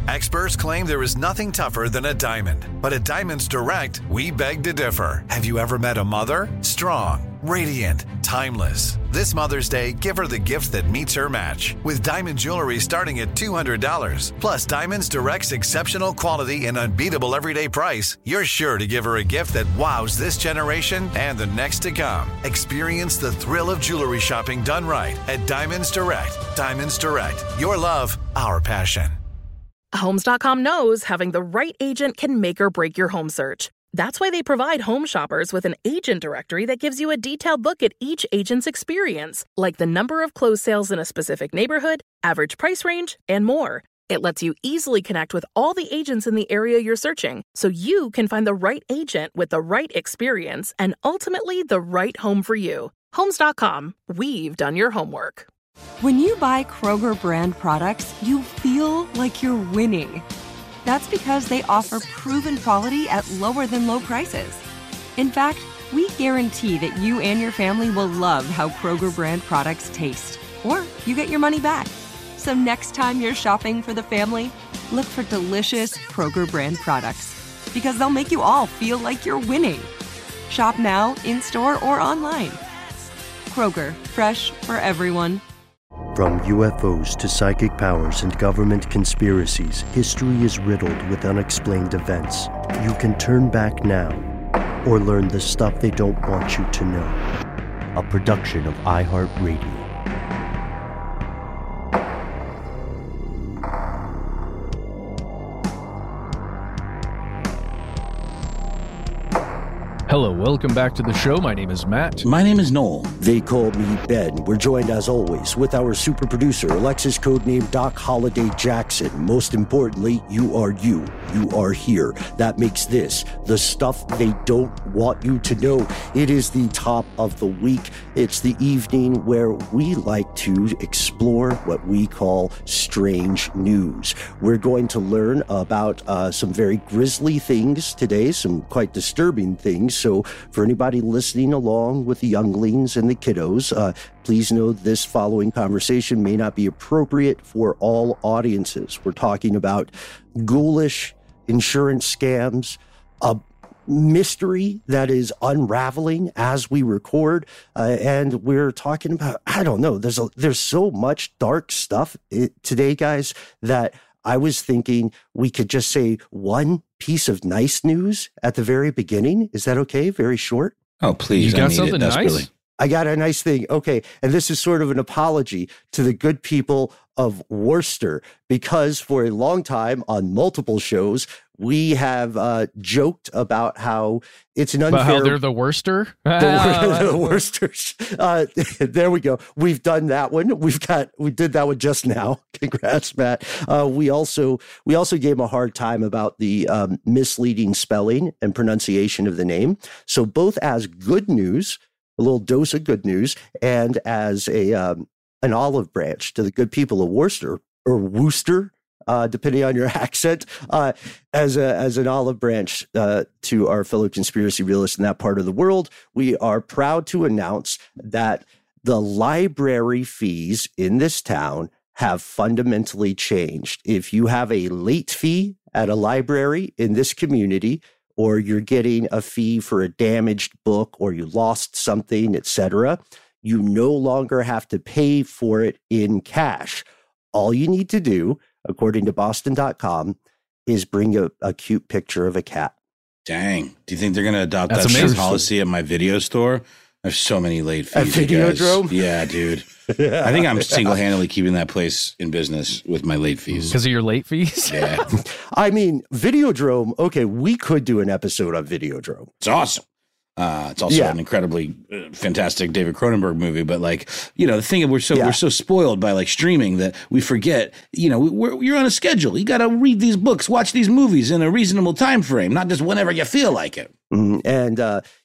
Experts claim there is nothing tougher than a diamond. But at Diamonds Direct, we beg to differ. Have you ever met a mother? Strong, radiant, timeless. This Mother's Day, give her the gift that meets her match. With diamond jewelry starting at $200. Plus Diamonds Direct's exceptional quality and unbeatable everyday price, you're sure to give her a gift that wows this generation and the next to come. Experience the thrill of jewelry shopping done right at Diamonds Direct. Diamonds Direct. Your love, our passion. Homes.com knows having the right agent can make or break your home search. That's why they provide home shoppers with an agent directory that gives you a detailed look at each agent's experience, like the number of closed sales in a specific neighborhood, average price range, and more. It lets you easily connect with all the agents in the area you're searching, so you can find the right agent with the right experience and ultimately the right home for you. Homes.com. We've done your homework. When you buy Kroger brand products, you feel like you're winning. That's because they offer proven quality at lower than low prices. In fact, we guarantee that you and your family will love how Kroger brand products taste, or you get your money back. So next time you're shopping for the family, look for delicious Kroger brand products, because they'll make you all feel like you're winning. Shop now, in-store, or online. Kroger, fresh for everyone. From UFOs to psychic powers and government conspiracies, history is riddled with unexplained events. You can turn back now or learn the stuff they don't want you to know. A production of iHeartRadio. Hello, welcome back to the show. My name is Matt. My name is Noel. They call me Ben. We're joined, as always, with our super producer, Alexis, codename Doc Holliday Jackson. Most importantly, you are you. You are here. That makes this the stuff they don't want you to know. It is the top of the week. It's the evening where we like to explore what we call strange news. We're going to learn about some very grisly things today, some quite disturbing things. So for anybody listening along with the younglings and the kiddos, please know this following conversation may not be appropriate for all audiences. We're talking about ghoulish insurance scams, a mystery that is unraveling as we record, and we're talking about, I don't know, there's so much dark stuff today, guys, that I was thinking we could just say one piece of nice news at the very beginning. Is that okay? Very short. Oh, please. You got something nice? I got a nice thing. Okay. And this is sort of an apology to the good people of Worcester, because for a long time on multiple shows, we have joked about how it's an unfair... About how they're the Worcester? The Worcesters. There we go. We've done that one. We did that one just now. Congrats, Matt. We also gave him a hard time about the misleading spelling and pronunciation of the name. So both as good news, a little dose of good news, and as an olive branch to the good people of Worcester, or Worcester, depending on your accent, as an olive branch to our fellow conspiracy realists in that part of the world, we are proud to announce that the library fees in this town have fundamentally changed. If you have a late fee at a library in this community, or you're getting a fee for a damaged book, or you lost something, etc., you no longer have to pay for it in cash. All you need to do, according to Boston.com, is bring a cute picture of a cat. Dang. Do you think they're going to adopt That's that same amazing. policy at my video store? There's so many late fees. At Videodrome? Yeah, dude. I think I'm single-handedly keeping that place in business with my late fees. Because of your late fees? Yeah. I mean, Videodrome, okay, we could do an episode on Videodrome. It's awesome. It's also an incredibly fantastic David Cronenberg movie, but like, the thing is we're so spoiled by like streaming that we forget, you're on a schedule. You got to read these books, watch these movies in a reasonable time frame, not just whenever you feel like it. And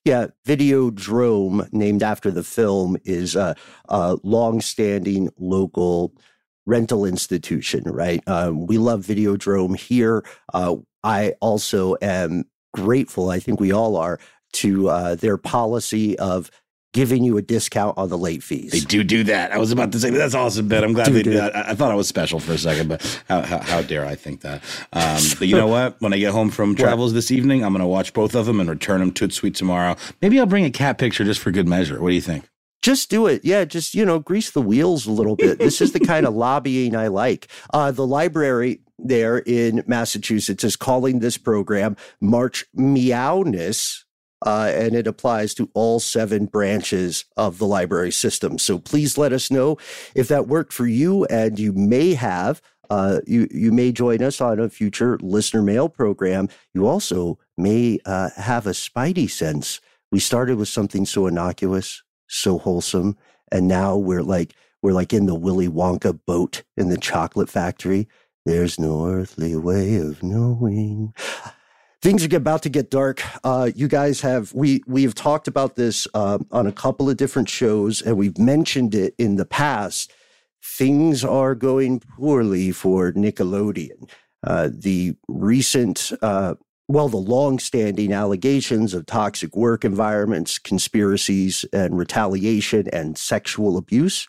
Videodrome, named after the film, is a long-standing local rental institution, right? We love Videodrome here. I also am grateful, I think we all are, to their policy of giving you a discount on the late fees. They do that. I was about to say, that's awesome, Ben. I'm glad they do that. I thought I was special for a second, but how dare I think that? But you know what? When I get home from travels this evening, I'm going to watch both of them and return them to Sweet tomorrow. Maybe I'll bring a cat picture just for good measure. What do you think? Just do it. Yeah, just, grease the wheels a little bit. This is the kind of lobbying I like. The library there in Massachusetts is calling this program March Meowness. And it applies to all 7 branches of the library system. So please let us know if that worked for you, and you may have, you may join us on a future listener mail program. You also may have a spidey sense. We started with something so innocuous, so wholesome, and now we're like in the Willy Wonka boat in the chocolate factory. There's no earthly way of knowing. Things are about to get dark. You guys we have talked about this on a couple of different shows, and we've mentioned it in the past. Things are going poorly for Nickelodeon. The recent, the long-standing allegations of toxic work environments, conspiracies, and retaliation and sexual abuse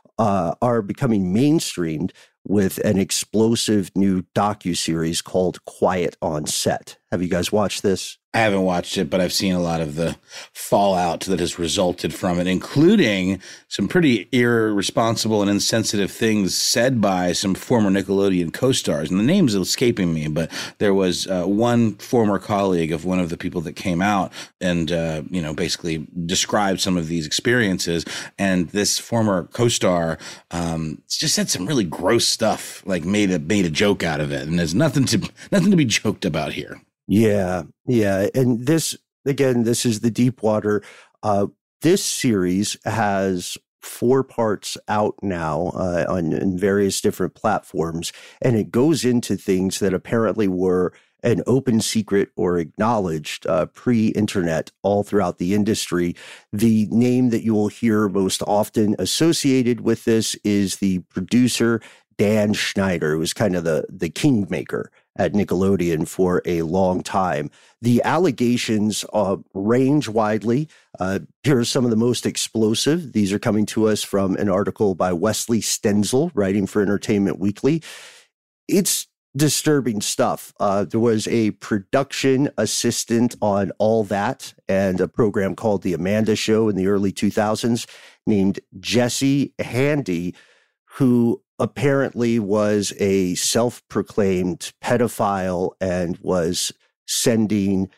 are becoming mainstreamed with an explosive new docuseries called Quiet on Set. Have you guys watched this? I haven't watched it, but I've seen a lot of the fallout that has resulted from it, including some pretty irresponsible and insensitive things said by some former Nickelodeon co-stars. And the name's escaping me, but there was one former colleague of one of the people that came out and, basically described some of these experiences. And this former co-star just said some really gross stuff, like made a joke out of it. And there's nothing to be joked about here. Yeah. And this is the Deepwater. This series has 4 parts out now on various different platforms, and it goes into things that apparently were an open secret or acknowledged pre-internet all throughout the industry. The name that you will hear most often associated with this is the producer, Dan Schneider, who was kind of the kingmaker at Nickelodeon for a long time. The allegations range widely. Here are some of the most explosive. These are coming to us from an article by Wesley Stenzel, writing for Entertainment Weekly. It's disturbing stuff. There was a production assistant on All That and a program called The Amanda Show in the early 2000s named Jesse Handy, who apparently was a self-proclaimed pedophile and was sending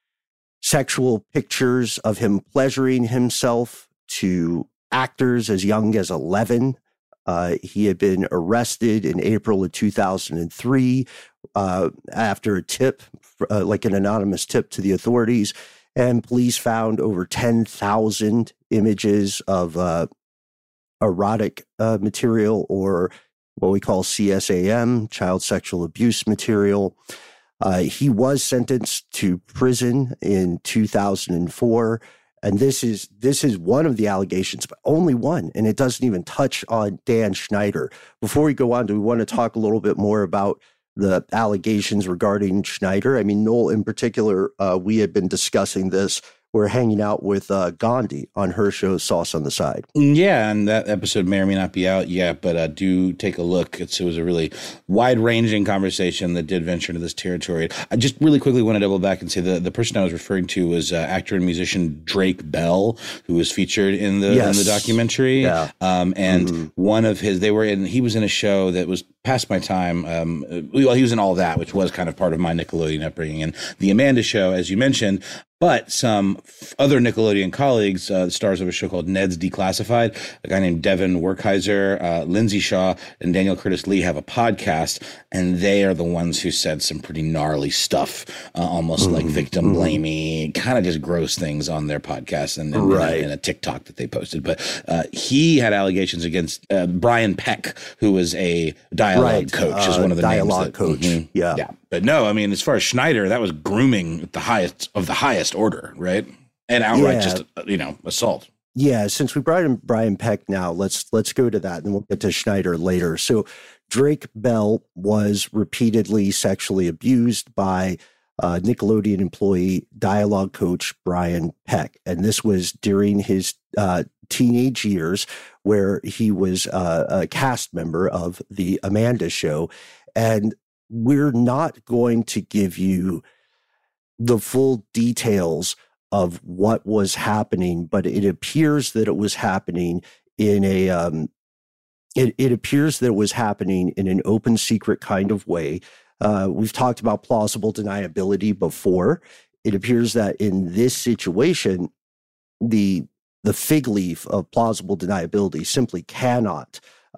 sexual pictures of him pleasuring himself to actors as young as 11. He had been arrested in April of 2003 after a tip, like an anonymous tip to the authorities, and police found over 10,000 images of erotic material, or what we call CSAM, child sexual abuse material. He was sentenced to prison in 2004. And this is one of the allegations, but only one. And it doesn't even touch on Dan Schneider. Before we go on, do we want to talk a little bit more about the allegations regarding Schneider? I mean, Noel in particular, we had been discussing this. We're hanging out with Gandhi on her show, Sauce on the Side. Yeah, and that episode may or may not be out yet, but do take a look. It was a really wide-ranging conversation that did venture into this territory. I just really quickly want to double back and say the person I was referring to was actor and musician Drake Bell, who was featured in the documentary. Yeah. One of his, he was in a show that was past my time. He was in All That, which was kind of part of my Nickelodeon upbringing, and The Amanda Show, as you mentioned. But some other Nickelodeon colleagues, stars of a show called Ned's Declassified, a guy named Devin Werkheiser, Lindsay Shaw, and Daniel Curtis Lee have a podcast, and they are the ones who said some pretty gnarly stuff, almost like victim blaming, kind of just gross things on their podcast and in a TikTok that they posted. But he had allegations against Brian Peck, who was a dialogue coach, is one of the dialogue names. Dialogue coach, yeah. But no, I mean, as far as Schneider, that was grooming at the highest order, right? And outright just, assault. Yeah, since we brought in Brian Peck now, let's go to that, and we'll get to Schneider later. So Drake Bell was repeatedly sexually abused by Nickelodeon employee, dialogue coach Brian Peck. And this was during his teenage years, where he was a cast member of the Amanda Show. And we're not going to give you the full details of what was happening, but it appears that it was happening in a it appears that it was happening in an open secret kind of way. We've talked about plausible deniability before. It appears that in this situation, the fig leaf of plausible deniability simply cannot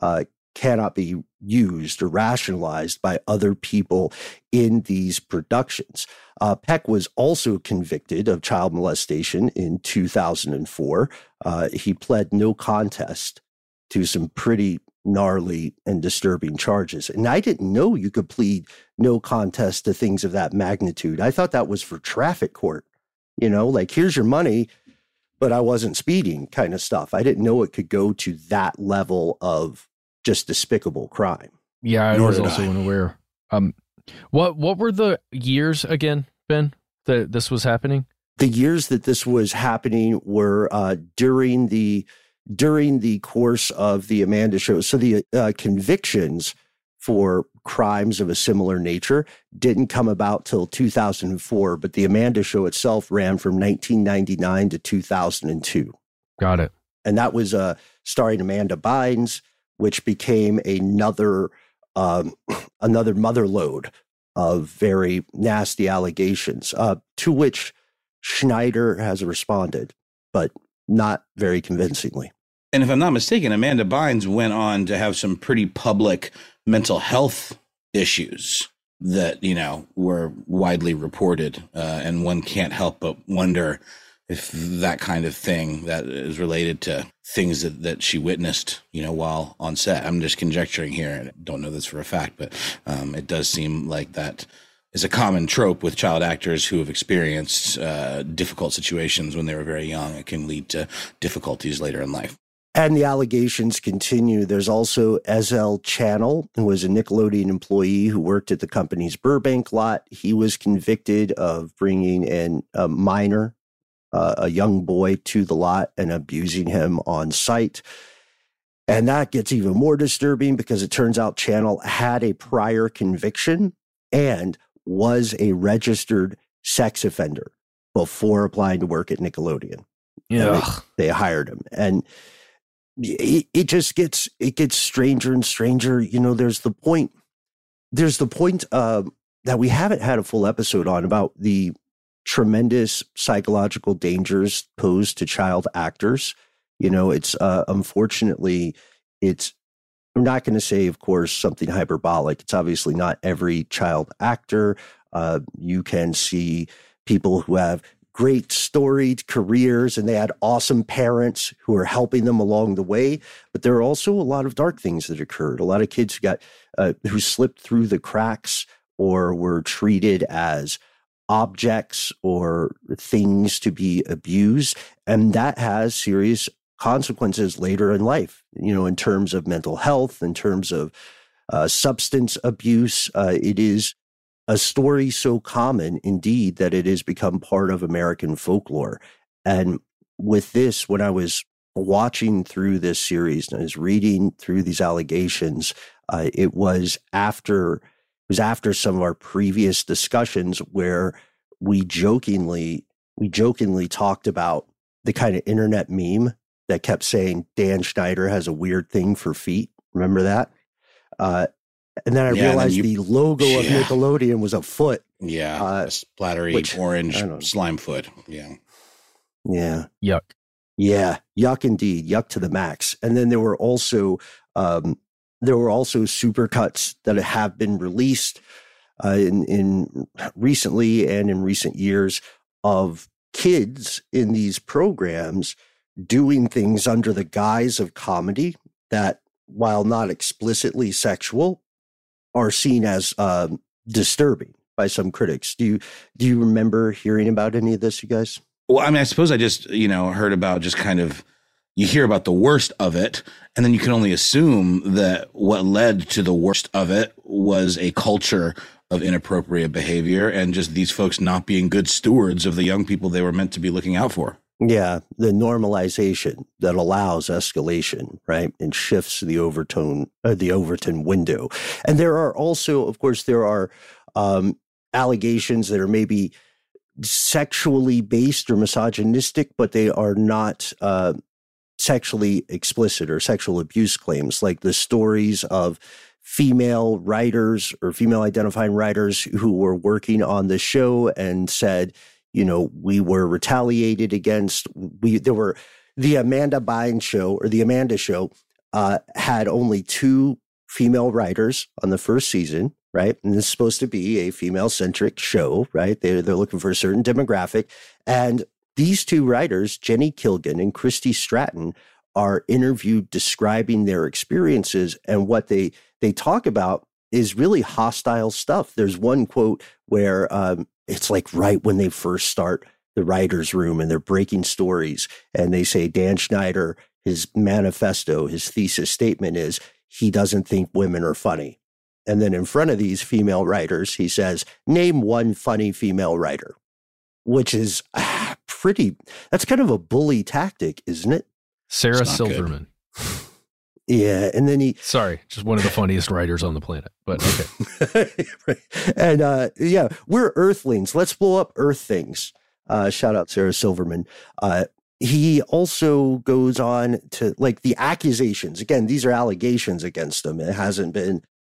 be used or rationalized by other people in these productions. Peck was also convicted of child molestation in 2004. He pled no contest to some pretty gnarly and disturbing charges. And I didn't know you could plead no contest to things of that magnitude. I thought that was for traffic court, like, here's your money, but I wasn't speeding kind of stuff. I didn't know it could go to that level of just despicable crime. Yeah, I was also unaware. What were the years again, Ben, that this was happening? The years that this was happening were during the course of the Amanda Show. So the convictions for crimes of a similar nature didn't come about till 2004, but the Amanda Show itself ran from 1999 to 2002. Got it. And that was starring Amanda Bynes, which became another mother lode of very nasty allegations, to which Schneider has responded, but not very convincingly. And if I'm not mistaken, Amanda Bynes went on to have some pretty public mental health issues that, were widely reported. And one can't help but wonder if that kind of thing that is related to things that she witnessed, while on set. I'm just conjecturing here. I don't know this for a fact, but it does seem like that is a common trope with child actors who have experienced difficult situations when they were very young. It can lead to difficulties later in life. And the allegations continue. There's also Ezell Channel, who was a Nickelodeon employee who worked at the company's Burbank lot. He was convicted of bringing in a minor, a young boy, to the lot and abusing him on site. And that gets even more disturbing because it turns out Channel had a prior conviction and was a registered sex offender before applying to work at Nickelodeon. Yeah, they hired him. And it gets stranger and stranger. There's the point that we haven't had a full episode on about the tremendous psychological dangers posed to child actors. It's unfortunately, I'm not going to say, of course, something hyperbolic. It's obviously not every child actor. You can see people who have great storied careers and they had awesome parents who are helping them along the way. But there are also a lot of dark things that occurred. A lot of kids who slipped through the cracks or were treated as objects or things to be abused. And that has serious consequences later in life, in terms of mental health, in terms of substance abuse. It is a story so common, indeed, that it has become part of American folklore. And with this, when I was watching through this series and I was reading through these allegations, it was after some of our previous discussions where we jokingly talked about the kind of internet meme that kept saying Dan Schneider has a weird thing for feet. Remember that? And then I realized the logo of Nickelodeon was a foot. Yeah. Splattery orange slime foot. Yeah. Yeah. Yuck. Yeah. Yuck indeed. Yuck to the max. And then there were also supercuts that have been released in recently and in recent years of kids in these programs doing things under the guise of comedy that, while not explicitly sexual, are seen as disturbing by some critics. Do you remember hearing about any of this, you guys? Well, I mean, I suppose I just, heard about just kind of, you hear about the worst of it, and then you can only assume that what led to the worst of it was a culture of inappropriate behavior and just these folks not being good stewards of the young people they were meant to be looking out for. Yeah, the normalization that allows escalation, right, and shifts the Overton window. And there are also, of course, allegations that are maybe sexually based or misogynistic, but they are not sexually explicit or sexual abuse claims, like the stories of female writers or female identifying writers who were working on the show and said, we were retaliated against. The Amanda Bynes show, or the Amanda show, had only 2 female writers on the first season, right? And this is supposed to be a female-centric show, right? They're looking for a certain demographic. And these 2 writers, Jenny Kilgan and Christy Stratton, are interviewed describing their experiences. And what they talk about is really hostile stuff. There's one quote where it's like right when they first start the writer's room and they're breaking stories. And they say Dan Schneider, his manifesto, his thesis statement is he doesn't think women are funny. And then in front of these female writers, he says, name one funny female writer, which is that's kind of a bully tactic, isn't it? Sarah Silverman. Yeah. And then sorry, just one of the funniest writers on the planet, but okay. Right. And we're Earthlings. Let's blow up Earth things. Shout out Sarah Silverman. He also goes on to the accusations. Again, these are allegations against him. There hasn't been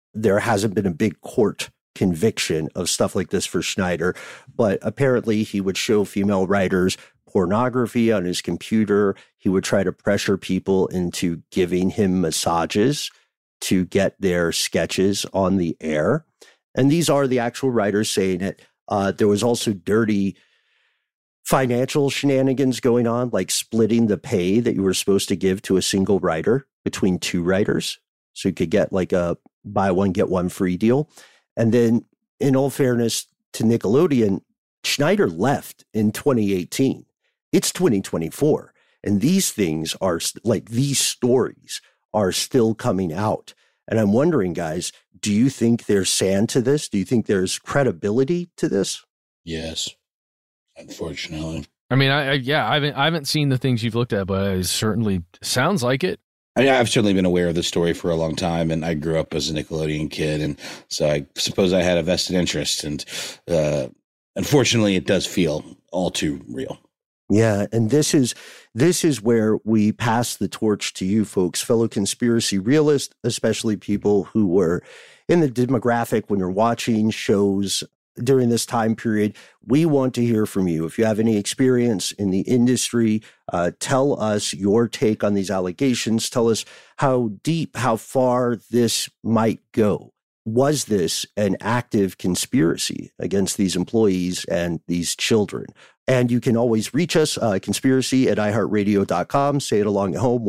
a big court conviction of stuff like this for Schneider, but apparently he would show female writers pornography on his computer. He would try to pressure people into giving him massages to get their sketches on the air. And these are the actual writers saying it. There was also dirty financial shenanigans going on, like splitting the pay that you were supposed to give to a single writer between 2 writers. So you could get a buy one, get one free deal. And then, in all fairness to Nickelodeon, Schneider left in 2018. It's 2024. And these things are these stories are still coming out. And I'm wondering, guys, do you think there's sand to this? Do you think there's credibility to this? Yes, unfortunately. I mean, I haven't seen the things you've looked at, but it certainly sounds like it. I've certainly been aware of the story for a long time, and I grew up as a Nickelodeon kid, and so I suppose I had a vested interest. And unfortunately, it does feel all too real. Yeah, and this is where we pass the torch to you folks, fellow conspiracy realists, especially people who were in the demographic when you're watching shows during this time period. We want to hear from you. If you have any experience in the industry, tell us your take on these allegations. Tell us how deep, how far this might go. Was this an active conspiracy against these employees and these children? And you can always reach us, conspiracy@iheartradio.com. Say it along at home,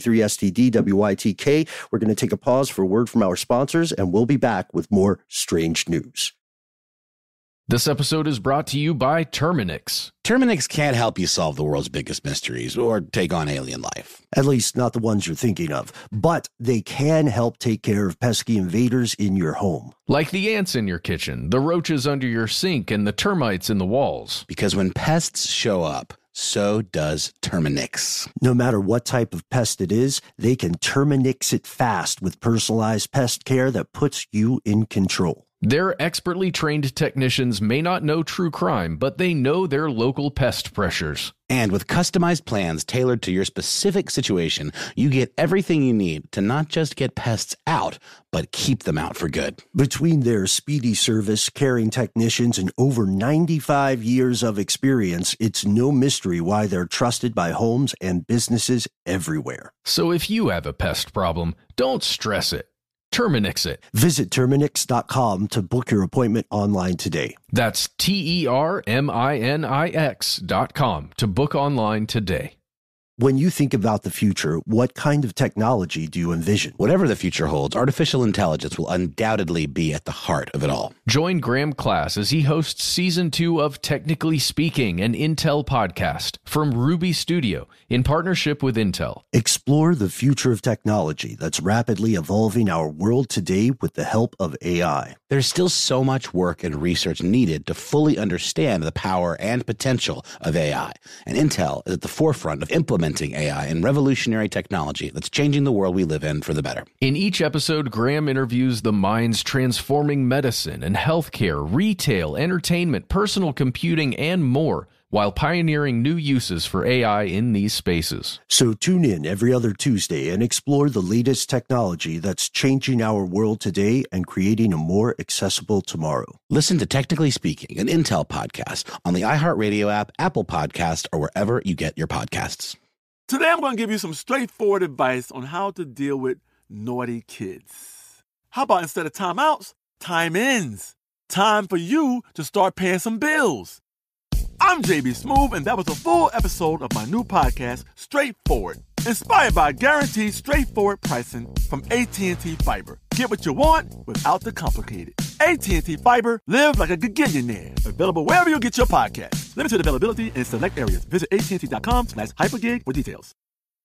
1-833-STD-WYTK. We're going to take a pause for a word from our sponsors, and we'll be back with more strange news. This episode is brought to you by Terminix. Terminix can't help you solve the world's biggest mysteries or take on alien life. At least not the ones you're thinking of. But they can help take care of pesky invaders in your home. Like the ants in your kitchen, the roaches under your sink, and the termites in the walls. Because when pests show up, so does Terminix. No matter what type of pest it is, they can Terminix it fast with personalized pest care that puts you in control. Their expertly trained technicians may not know true crime, but they know their local pest pressures. And with customized plans tailored to your specific situation, you get everything you need to not just get pests out, but keep them out for good. Between their speedy service, caring technicians, and over 95 years of experience, it's no mystery why they're trusted by homes and businesses everywhere. So if you have a pest problem, don't stress it. Terminix it. Visit Terminix.com to book your appointment online today. That's TERMINIX.com to book online today. When you think about the future, what kind of technology do you envision? Whatever the future holds, artificial intelligence will undoubtedly be at the heart of it all. Join Graham Class as he hosts Season 2 of Technically Speaking, an Intel podcast from Ruby Studio in partnership with Intel. Explore the future of technology that's rapidly evolving our world today with the help of AI. There's still so much work and research needed to fully understand the power and potential of AI, and Intel is at the forefront of implementing AI and revolutionary technology that's changing the world we live in for the better. In each episode, Graham interviews the minds transforming medicine and healthcare, retail, entertainment, personal computing, and more, while pioneering new uses for AI in these spaces. So tune in every other Tuesday and explore the latest technology that's changing our world today and creating a more accessible tomorrow. Listen to Technically Speaking, an Intel podcast on the iHeartRadio app, Apple Podcast, or wherever you get your podcasts. Today I'm going to give you some straightforward advice on how to deal with naughty kids. How about instead of timeouts, time-ins? Time for you to start paying some bills. I'm JB Smoove, and that was a full episode of my new podcast, Straightforward, inspired by guaranteed straightforward pricing from AT&T Fiber. Get what you want without the complicated. AT&T Fiber, live like a gigillionaire. Available wherever you get your podcast. Limited availability in select areas. Visit AT&T.com/hypergig for details.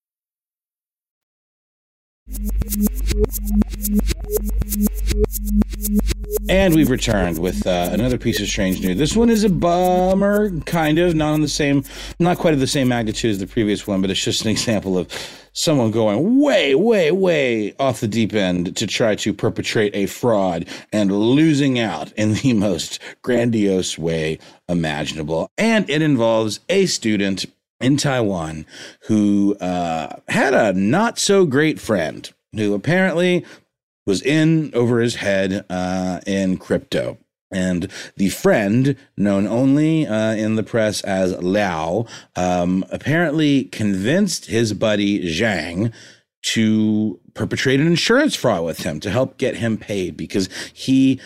And we've returned with another piece of strange news. This one is a bummer, kind of, not quite of the same magnitude as the previous one, but it's just an example of someone going way, way, way off the deep end to try to perpetrate a fraud and losing out in the most grandiose way imaginable. And it involves a student in Taiwan who had a not so great friend who apparently was in over his head in crypto. And the friend, known only in the press as Liao, apparently convinced his buddy Zhang to perpetrate an insurance fraud with him to help get him paid because he,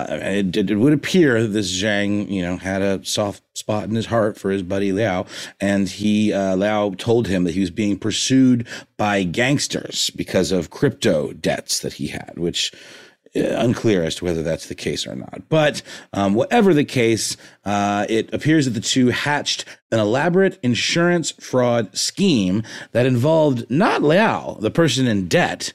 it would appear this Zhang, had a soft spot in his heart for his buddy Liao. And Liao told him that he was being pursued by gangsters because of crypto debts that he had, which unclear as to whether that's the case or not. But whatever the case, it appears that the two hatched an elaborate insurance fraud scheme that involved not Liao, the person in debt,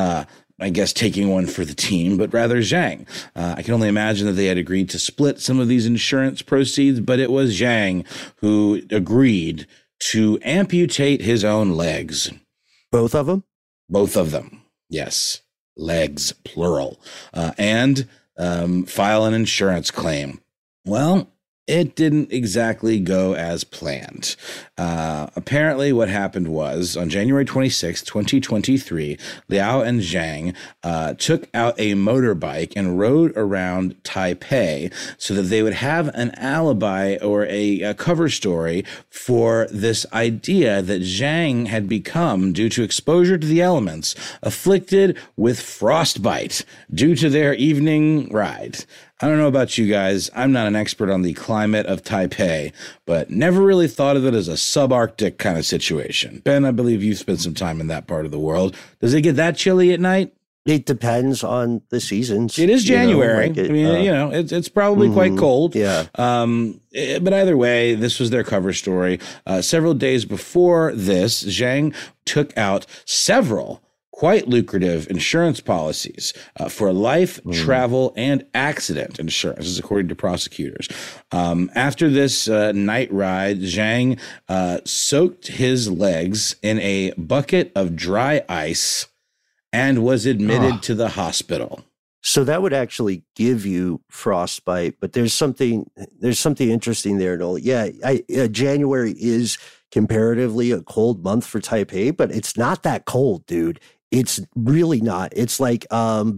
I guess taking one for the team, but rather Zhang. I can only imagine that they had agreed to split some of these insurance proceeds, but it was Zhang who agreed to amputate his own legs. Both of them? Both of them, yes. Legs, plural, and file an insurance claim. Well, it didn't exactly go as planned. Apparently what happened was on January 26, 2023, Liao and Zhang took out a motorbike and rode around Taipei so that they would have an alibi or a cover story for this idea that Zhang had become, due to exposure to the elements, afflicted with frostbite due to their evening ride. I don't know about you guys. I'm not an expert on the climate of Taipei, but never really thought of it as a subarctic kind of situation. Ben, I believe you've spent some time in that part of the world. Does it get that chilly at night? It depends on the seasons. It is January. It's probably quite cold. Yeah. But either way, this was their cover story. Several days before this, Zhang took out several quite lucrative insurance policies for life, travel, and accident insurance, as according to prosecutors. After this night ride, Zhang soaked his legs in a bucket of dry ice and was admitted to the hospital. So that would actually give you frostbite, but there's something interesting there. Noel. Yeah, January is comparatively a cold month for Taipei, but it's not that cold, dude. It's really not. It's like, I'm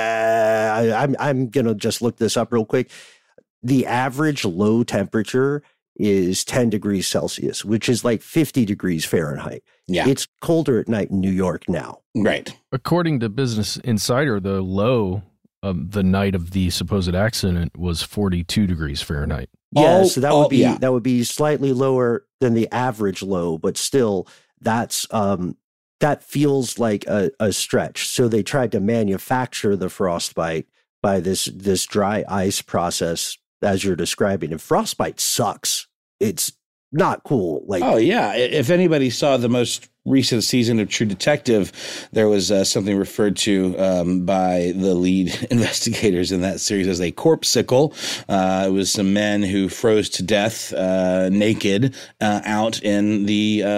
going to just look this up real quick. The average low temperature is 10 degrees Celsius, which is like 50 degrees Fahrenheit. Yeah. It's colder at night in New York now. Right. According to Business Insider, the low the night of the supposed accident was 42 degrees Fahrenheit. Yeah, so that would be slightly lower than the average low, but still that feels like a stretch. So they tried to manufacture the frostbite by this dry ice process, as you're describing. And frostbite sucks. It's not cool. Like, oh yeah, if anybody saw the most recent season of True Detective, there was something referred to by the lead investigators in that series as a corpsicle. It was some men who froze to death naked out in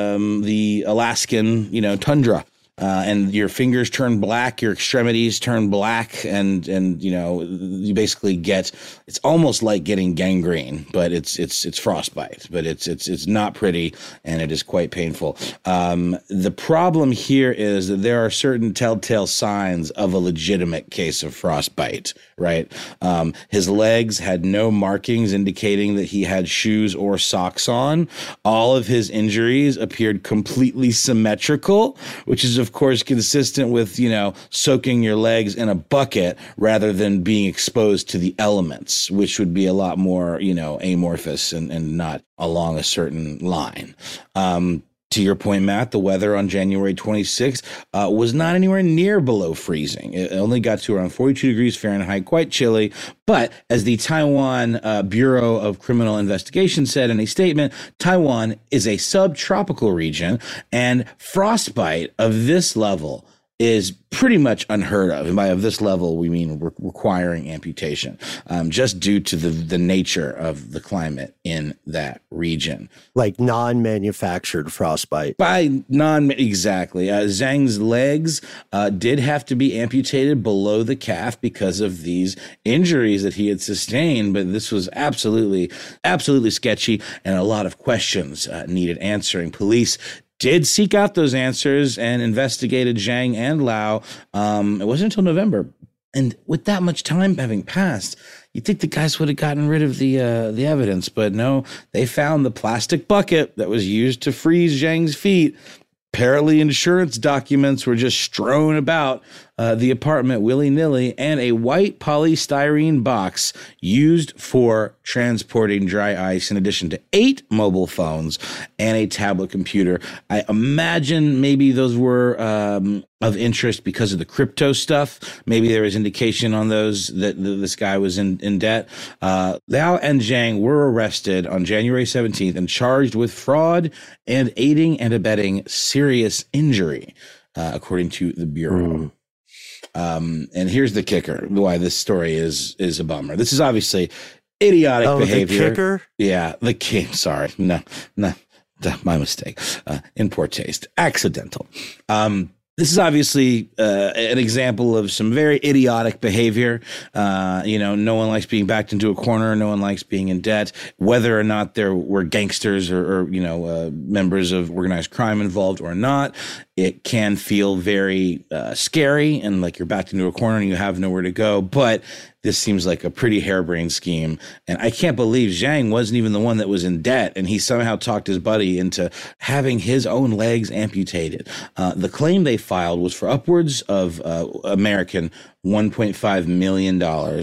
the Alaskan, tundra. And your fingers turn black, your extremities turn black, and you basically get, it's almost like getting gangrene, but it's frostbite, but it's not pretty, and it is quite painful. The problem here is that there are certain telltale signs of a legitimate case of frostbite, right? His legs had no markings indicating that he had shoes or socks on. All of his injuries appeared completely symmetrical, which is of course consistent with, soaking your legs in a bucket rather than being exposed to the elements, which would be a lot more, amorphous and not along a certain line. To your point, Matt, the weather on January 26th was not anywhere near below freezing. It only got to around 42 degrees Fahrenheit, quite chilly. But as the Taiwan Bureau of Criminal Investigation said in a statement, Taiwan is a subtropical region, and frostbite of this level is pretty much unheard of. And by of this level, we mean requiring amputation, just due to the nature of the climate in that region. Like non-manufactured frostbite. Exactly. Zhang's legs did have to be amputated below the calf because of these injuries that he had sustained, but this was absolutely sketchy, and a lot of questions needed answering. Police did seek out those answers and investigated Zhang and Lau. It wasn't until November. And with that much time having passed, you'd think the guys would have gotten rid of the evidence. But no, they found the plastic bucket that was used to freeze Zhang's feet. Apparently, insurance documents were just strewn about the apartment willy-nilly, and a white polystyrene box used for transporting dry ice, in addition to 8 mobile phones and a tablet computer. I imagine maybe those were of interest because of the crypto stuff. Maybe there was indication on those that this guy was in debt. Lau and Zhang were arrested on January 17th and charged with fraud and aiding and abetting serious injury, according to the Bureau. And here's the kicker, why this story is a bummer. This is obviously idiotic behavior. The kicker? Yeah, the king. Sorry. No, my mistake. In poor taste. Accidental. This is obviously an example of some very idiotic behavior. No one likes being backed into a corner. No one likes being in debt. Whether or not there were gangsters or members of organized crime involved or not, it can feel very scary and like you're backed into a corner and you have nowhere to go. But this seems like a pretty harebrained scheme. And I can't believe Zhang wasn't even the one that was in debt, and he somehow talked his buddy into having his own legs amputated. The claim they filed was for upwards of American $1.5 million.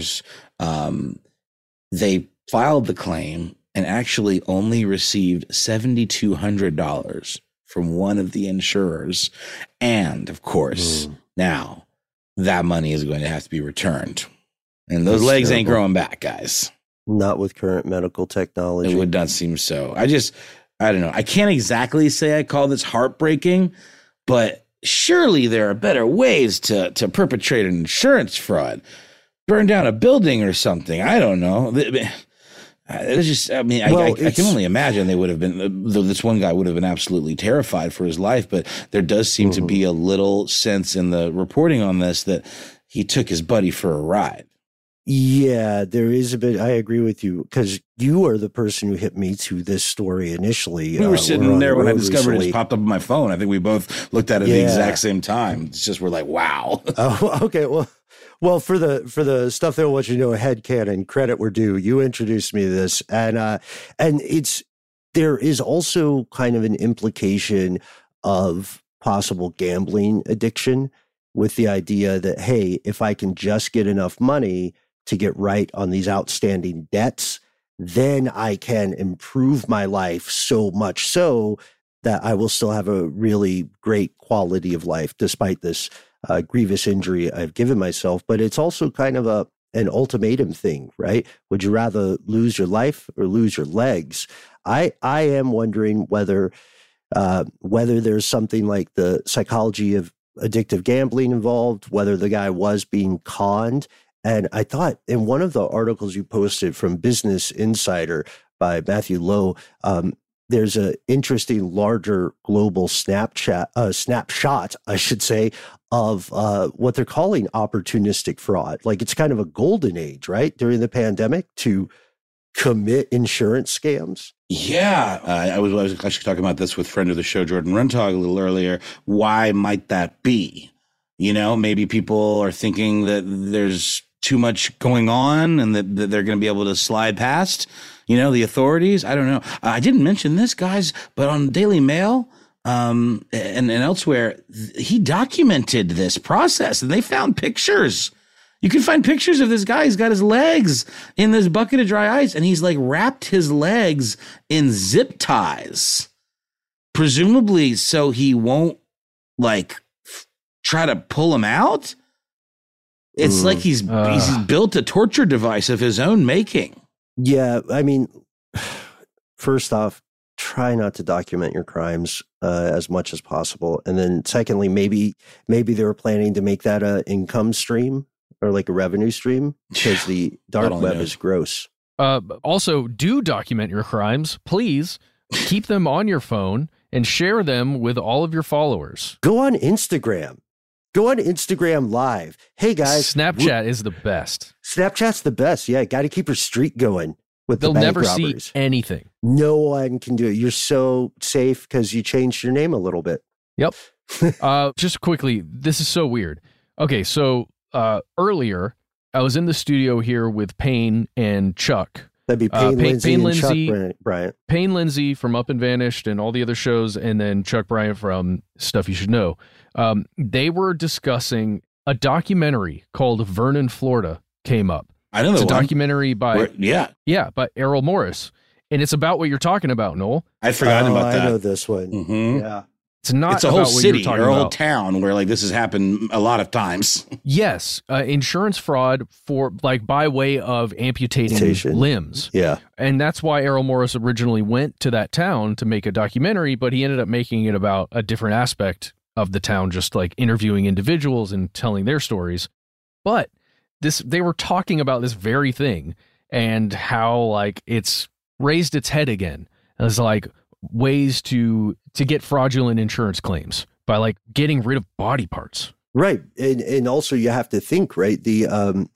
They filed the claim and actually only received $7,200 from one of the insurers. And of course, now that money is going to have to be returned. And those legs ain't growing back, guys. Not with current medical technology. It would not seem so. I don't know. I can't exactly say I call this heartbreaking, but surely there are better ways to perpetrate an insurance fraud. Burn down a building or something. I don't know. It's just, I can only imagine they would have been, this one guy would have been absolutely terrified for his life, but there does seem to be a little sense in the reporting on this that he took his buddy for a ride. Yeah, there is a bit. I agree with you, because you are the person who hit me to this story initially. We were sitting there when I discovered it popped up on my phone. I think we both looked at it at the exact same time. It's just, we're like, wow. Oh, okay. Well, for the stuff that I want you to know, headcanon, credit where due, you introduced me to this, and there is also kind of an implication of possible gambling addiction, with the idea that, hey, if I can just get enough money to get right on these outstanding debts, then I can improve my life so much so that I will still have a really great quality of life despite this grievous injury I've given myself. But it's also kind of an ultimatum thing, right? Would you rather lose your life or lose your legs? I am wondering whether there's something like the psychology of addictive gambling involved, whether the guy was being conned. And I thought in one of the articles you posted from Business Insider by Matthew Lowe, there's an interesting larger global snapshot, I should say, of what they're calling opportunistic fraud. Like it's kind of a golden age, right? During the pandemic to commit insurance scams. Yeah. I was actually talking about this with friend of the show, Jordan Runtag, a little earlier. Why might that be? You know, maybe people are thinking that there's too much going on and that they're going to be able to slide past, you know, the authorities. I don't know. I didn't mention this, guys, but on Daily Mail and elsewhere, he documented this process and they found pictures. You can find pictures of this guy. He's got his legs in this bucket of dry ice and he's like wrapped his legs in zip ties, presumably so he won't like try to pull him out. It's like he's built a torture device of his own making. Yeah, I mean, first off, try not to document your crimes as much as possible. And then secondly, maybe they were planning to make that an income stream or like a revenue stream because the dark web is gross. Also, do document your crimes. Please keep them on your phone and share them with all of your followers. Go on Instagram. Go on Instagram Live. Hey, guys. Snapchat is the best. Snapchat's the best. Yeah, got to keep your streak going with They'll the bank never robberies. See anything. No one can do it. You're so safe because you changed your name a little bit. Yep. Just quickly, this is so weird. Okay, so earlier, I was in the studio here with Payne and Chuck. That'd be Payne Lindsay and Chuck Bryant. Payne Lindsay from Up and Vanished and all the other shows, and then Chuck Bryant from Stuff You Should Know. They were discussing a documentary called Vernon, Florida came up. I know it's a documentary by by Errol Morris, and it's about what you're talking about, Noel. I'd forgotten about that. I know this one. Mm-hmm. Yeah. It's a whole city or a whole town where like this has happened a lot of times. Yes, insurance fraud for like by way of amputating limbs. Yeah, and that's why Errol Morris originally went to that town to make a documentary, but he ended up making it about a different aspect of the town, just like interviewing individuals and telling their stories. But they were talking about this very thing and how like it's raised its head again. It's like ways to get fraudulent insurance claims by like getting rid of body parts. Right. And also you have to think, right, the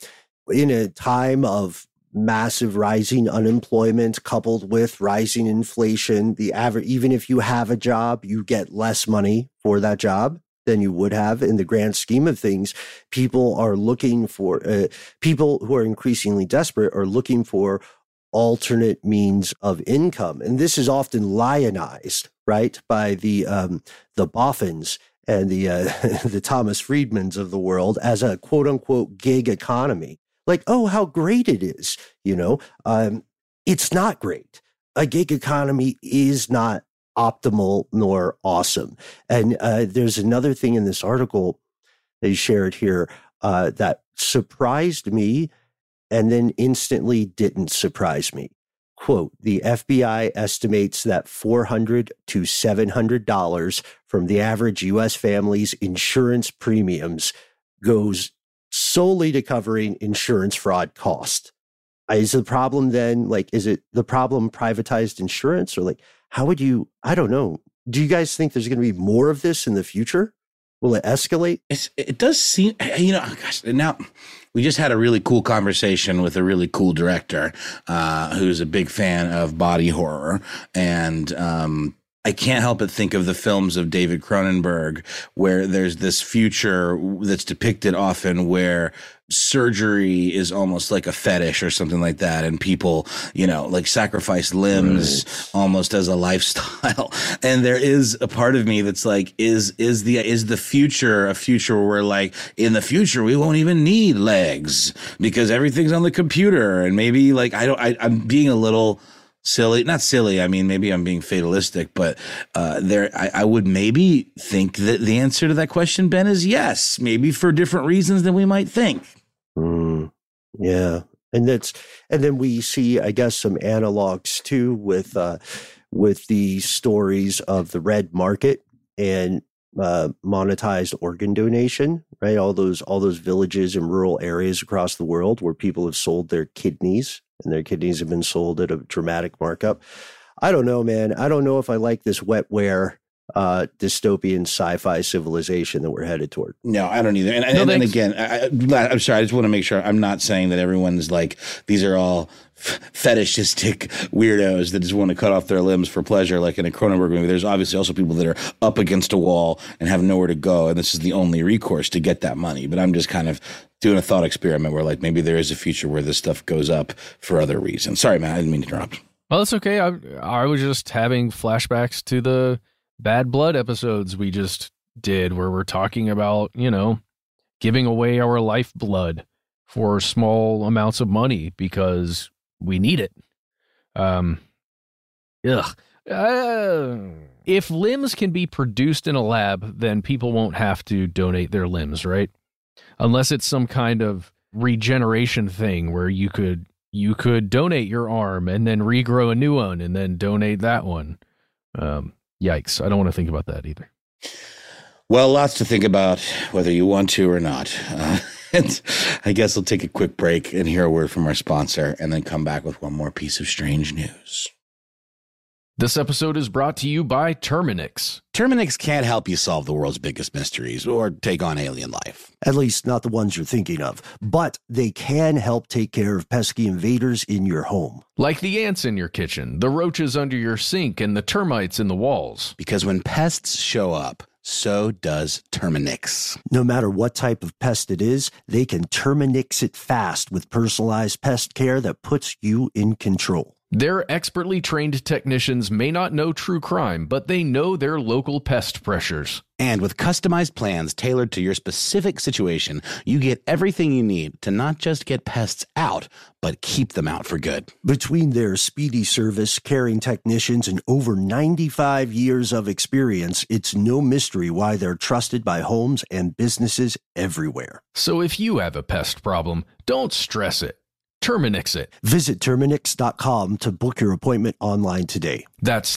in a time of massive rising unemployment coupled with rising inflation, the average, even if you have a job, you get less money for that job than you would have in the grand scheme of things. People are looking for people who are increasingly desperate are looking for alternate means of income. And this is often lionized, right, by the Boffins and the Thomas Friedmans of the world as a quote unquote gig economy. Like, oh, how great it is. You know, it's not great. A gig economy is not optimal nor awesome. And there's another thing in this article they shared here that surprised me and then instantly didn't surprise me. Quote, the FBI estimates that $400 to $700 from the average U.S. family's insurance premiums goes solely to covering insurance fraud cost. Is the problem then, like, is it the problem privatized insurance? Or like, how would you, I don't know. Do you guys think there's going to be more of this in the future? Will it escalate? It does seem, you know, gosh, now we just had a really cool conversation with a really cool director who's a big fan of body horror. And I can't help but think of the films of David Cronenberg, where there's this future that's depicted often where surgery is almost like a fetish or something like that. And people, you know, like sacrifice limbs almost as a lifestyle. And there is a part of me that's like, is the future a future where like in the future, we won't even need legs because everything's on the computer? And maybe like, I'm being a little silly. Not silly. I mean, maybe I'm being fatalistic, but I would maybe think that the answer to that question, Ben, is yes. Maybe for different reasons than we might think. Yeah. And then we see, I guess, some analogs too with the stories of the red market and monetized organ donation, right? All those villages and rural areas across the world where people have sold their kidneys, and their kidneys have been sold at a dramatic markup. I don't know, man. I don't know if I like this wetware dystopian sci-fi civilization that we're headed toward. No, I don't either. And again, I'm sorry. I just want to make sure I'm not saying that everyone's like, these are all fetishistic weirdos that just want to cut off their limbs for pleasure, like in a Cronenberg movie. There's obviously also people that are up against a wall and have nowhere to go, and this is the only recourse to get that money. But I'm just kind of doing a thought experiment where, like, maybe there is a future where this stuff goes up for other reasons. Sorry, man, I didn't mean to interrupt. Well, it's okay. I was just having flashbacks to the Bad Blood episodes we just did, where we're talking about, giving away our lifeblood for small amounts of money because we need it. If limbs can be produced in a lab, then people won't have to donate their limbs, right? Unless it's some kind of regeneration thing where you could donate your arm and then regrow a new one and then donate that one. Yikes. I don't want to think about that either. Well, lots to think about, whether you want to or not. And I guess we'll take a quick break and hear a word from our sponsor and then come back with one more piece of strange news. This episode is brought to you by Terminix. Terminix can't help you solve the world's biggest mysteries or take on alien life. At least not the ones you're thinking of. But they can help take care of pesky invaders in your home. Like the ants in your kitchen, the roaches under your sink, and the termites in the walls. Because when pests show up, so does Terminix. No matter what type of pest it is, they can Terminix it fast with personalized pest care that puts you in control. Their expertly trained technicians may not know true crime, but they know their local pest pressures. And with customized plans tailored to your specific situation, you get everything you need to not just get pests out, but keep them out for good. Between their speedy service, caring technicians, and over 95 years of experience, it's no mystery why they're trusted by homes and businesses everywhere. So if you have a pest problem, don't stress it. Terminix it. Visit Terminix.com to book your appointment online today. That's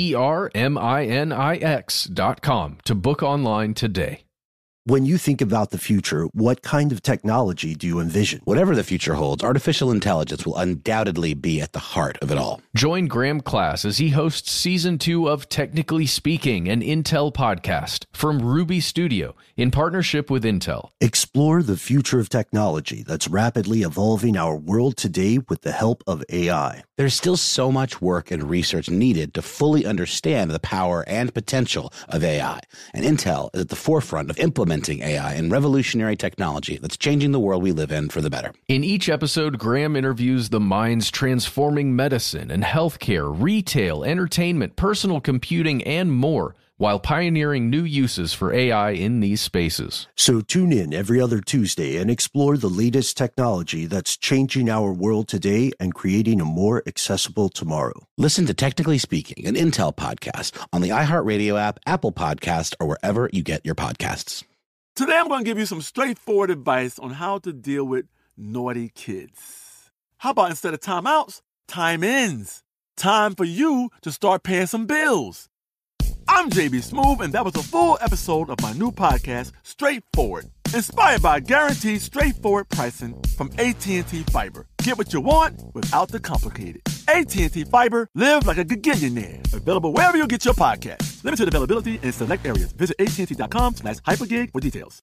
TERMINIX.com to book online today. When you think about the future, what kind of technology do you envision? Whatever the future holds, artificial intelligence will undoubtedly be at the heart of it all. Join Graham Class as he hosts Season 2 of Technically Speaking, an Intel podcast from Ruby Studio in partnership with Intel. Explore the future of technology that's rapidly evolving our world today with the help of AI. There's still so much work and research needed to fully understand the power and potential of AI, and Intel is at the forefront of implementing AI and revolutionary technology that's changing the world we live in for the better. In each episode, Graham interviews the minds transforming medicine and healthcare, retail, entertainment, personal computing, and more, while pioneering new uses for AI in these spaces. So tune in every other Tuesday and explore the latest technology that's changing our world today and creating a more accessible tomorrow. Listen to Technically Speaking, an Intel podcast on the iHeartRadio app, Apple Podcast, or wherever you get your podcasts. Today I'm going to give you some straightforward advice on how to deal with naughty kids. How about instead of timeouts, time-ins? Time for you to start paying some bills. I'm JB Smoove, and that was a full episode of my new podcast, Straightforward, inspired by guaranteed straightforward pricing from AT&T Fiber. Get what you want without the complicated. AT&T Fiber, live like a gigillionaire. Available wherever you get your podcast. Limited availability in select areas. Visit AT&T.com/hypergig for details.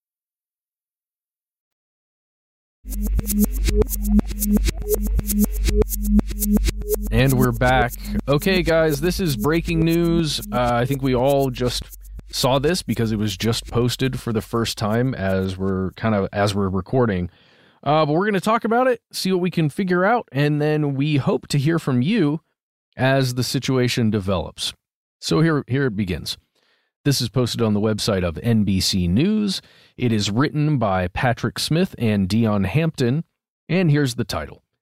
And we're back. Okay, guys, this is breaking news. I think we all just saw this because it was just posted for the first time as we're recording. But we're going to talk about it, see what we can figure out, and then we hope to hear from you as the situation develops. So here it begins. This is posted on the website of NBC News. It is written by Patrick Smith and Dion Hampton, and here's the title.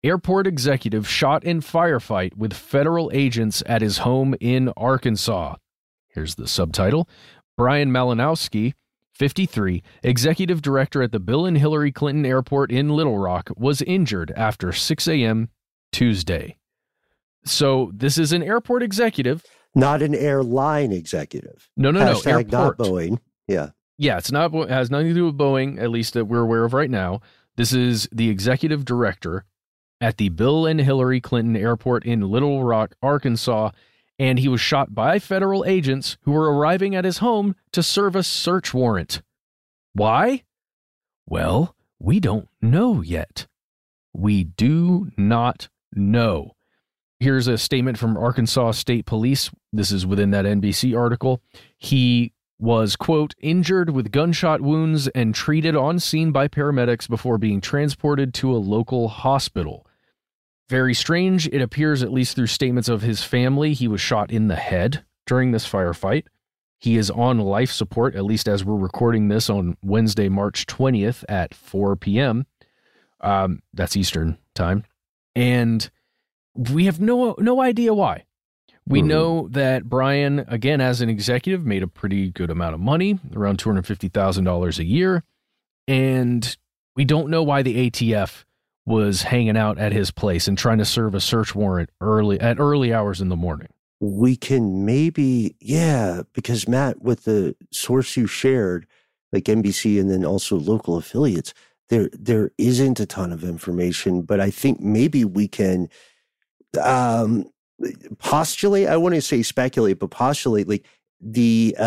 Airport executive shot in firefight with federal agents at his home in Arkansas. Here's the subtitle. Brian Malinowski, 53, executive director at the Bill and Hillary Clinton Airport in Little Rock, was injured after 6 a.m. Tuesday. So this is an airport executive. Not an airline executive. No. Airport. Not Boeing. Yeah. Yeah, it has nothing to do with Boeing, at least that we're aware of right now. This is the executive director at the Bill and Hillary Clinton Airport in Little Rock, Arkansas, and he was shot by federal agents who were arriving at his home to serve a search warrant. Why? Well, we don't know yet. We do not know. Here's a statement from Arkansas State Police. This is within that NBC article. He was, quote, injured with gunshot wounds and treated on scene by paramedics before being transported to a local hospital. Very strange. It appears, at least through statements of his family, he was shot in the head during this firefight. He is on life support, at least as we're recording this on Wednesday, March 20th at 4 p.m. That's Eastern time. And we have no idea why. We know that Brian, again, as an executive, made a pretty good amount of money, around $250,000 a year. And we don't know why the ATF was hanging out at his place and trying to serve a search warrant at early hours in the morning. We can maybe, because Matt, with the source you shared, like NBC and then also local affiliates, there isn't a ton of information, but I think maybe we can postulate, I want to say speculate, but postulate, like the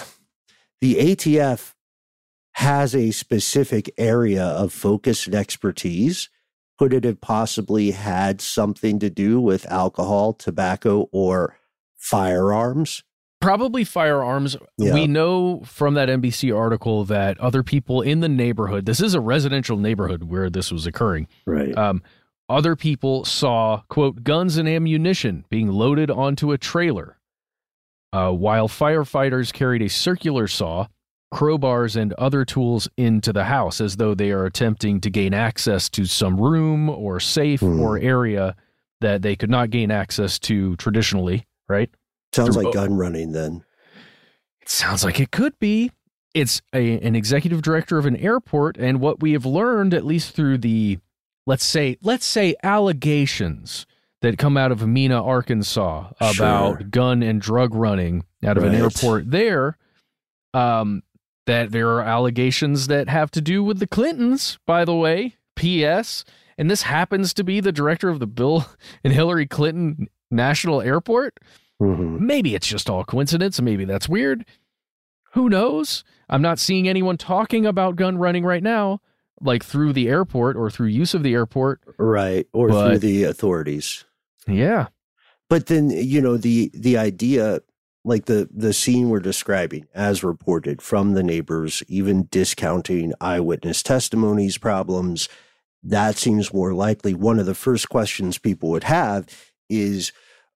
ATF has a specific area of focus and expertise. Could it have possibly had something to do with alcohol, tobacco, or firearms? Probably firearms. Yeah. We know from that NBC article that other people in the neighborhood, this is a residential neighborhood where this was occurring. Right. Other people saw, quote, guns and ammunition being loaded onto a trailer, while firefighters carried a circular saw, crowbars, and other tools into the house as though they are attempting to gain access to some room or safe or area that they could not gain access to traditionally, right? Sounds like gun running then. It sounds like it could be. It's an executive director of an airport, and what we have learned, at least through the let's say allegations that come out of Mena, Arkansas about gun and drug running out of an airport there, that there are allegations that have to do with the Clintons, by the way, P.S. And this happens to be the director of the Bill and Hillary Clinton National Airport. Mm-hmm. Maybe it's just all coincidence. Maybe that's weird. Who knows? I'm not seeing anyone talking about gun running right now, like through the airport or through use of the airport. Right. Or through the authorities. Yeah. But then, the idea, like the scene we're describing as reported from the neighbors, even discounting eyewitness testimonies, problems, that seems more likely. One of the first questions people would have is